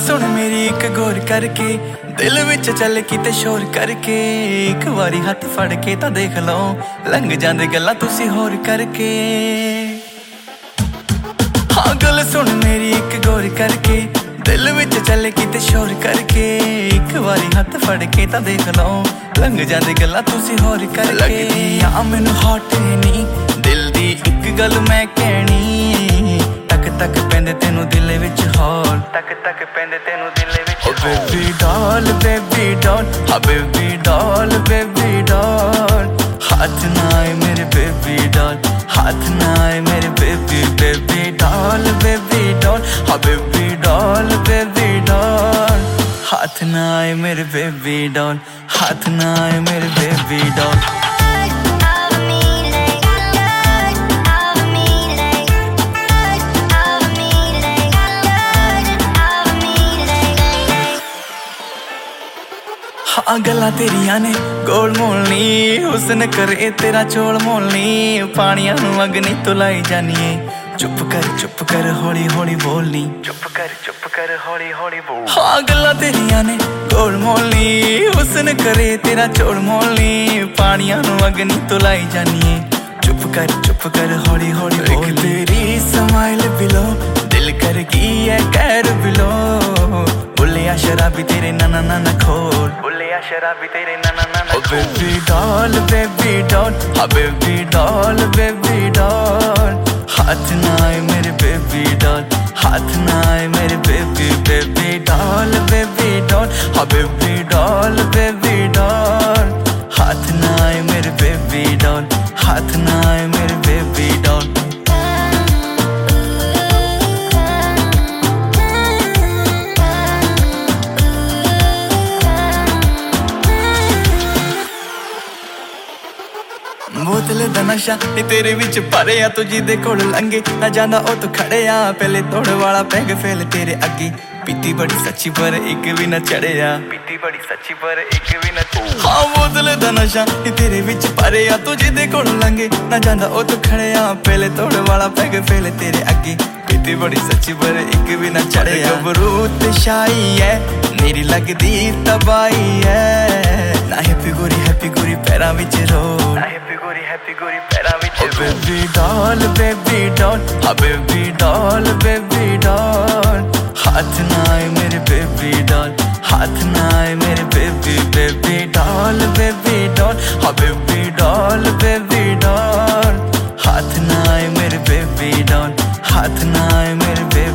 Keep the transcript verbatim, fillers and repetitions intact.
सुन मेरी एक गौर करके, दिल विच चल किते शोर करके, एक बारी हाथ फड़ के तां देख लो लंघ जांदे गल्लां तुसी होर करके। हाँ गल सुन मेरी एक गौर करके, दिल विच चल किते शोर करके, एक बारी हाथ फड़ के तां देख लो लंघ जांदे गल्लां तुसी होर करके। लगदी आ मैनूं हॉट नी दिल दी एक गल मैं कहनी, तक तक पैंदे तेनू दिल विच हॉल, तक तक पैंदे तेनू दिल विच हॉल। बेबी डॉल बेबी डॉल, हाँ बेबी डॉल बेबी डॉल, हाथ ना आए मेरे बेबी डॉल, हाथ ना आए मेरे baby baby doll baby doll, हाँ बेबी डॉल बेबी डॉल, हाथ ना आए मेरे बेबी डॉल, हाथ ना आए मेरे बेबी डॉल। हाँ गल्लां तेरियां ने गोल मोलनी, हुस्न करे तेरा चोल मोलनी, पानियां नूं अग नहीं तो लाई जानिए, चुप कर चुप कर हौली हौली बोलनी, चुप कर चुप कर हौली हौली बोल। हाँ गल्लां तेरियां ने गोल मोलनी, हुस्न करे तेरा चोल मोलनी, पानियां नूं अग नहीं तो लाई जानिए, चुप कर चुप कर हौली हौली बोल। तेरी स्माइल बिलो दिल कर की है कैर बिलो, बुलिया शराबी तेरे ना ना ना खोल, बुलिया शराबी तेरे ना ना ना खोल। बेबी डॉल बेबी डॉल, हाँ बेबी डॉल बेबी डॉल, हाथ ना आए मेरे बेबी डॉल, हाथ ना आए मेरे baby baby doll baby doll, हाँ बेबी डॉल बेबी डॉल, हाथ ना आए मेरे बेबी डॉल, हाथ ना आए मेरे बेबी डॉल। बोतल दा नशा नी तेरे विच भरिया, तू जिदे कोल लंघे ना जांदा ओ तू खड़िया, पहले तोड़ वाला पैग फेल तेरे अगे, पीती बड़ी सच्ची पर एक भी ना चढ़िया, पीती बड़ी सच्ची पर एक भी ना चढ़िया। हाँ बोतल दा नशा नी तेरे विच भरिया, तू जिदे कोल लंघे ना जांदा ओ तू खड़िया, पहले तोड़ वाला पैग फेल तेरे अगे, पीती बड़ी सच्ची पर एक भी ना चढ़िया। गबरूत शाही है मेरी लगदी तबाही है, ना हैप्पी गोरी हैप्पी गोरी पैरां विच रोल, ना हैप्पी गोरी हैप्पी गोरी पैरां विच रोल। बेबी डॉल बेबी डॉल, हाँ बेबी डॉल बेबी डॉल, हाथ ना आए मेरे बेबी डॉल, हाथ ना आए मेरे baby baby doll baby doll, हाँ बेबी डॉल बेबी डॉल, हाथ ना आए मेरे बेबी डॉल, हाथ ना आए मेरे बेबी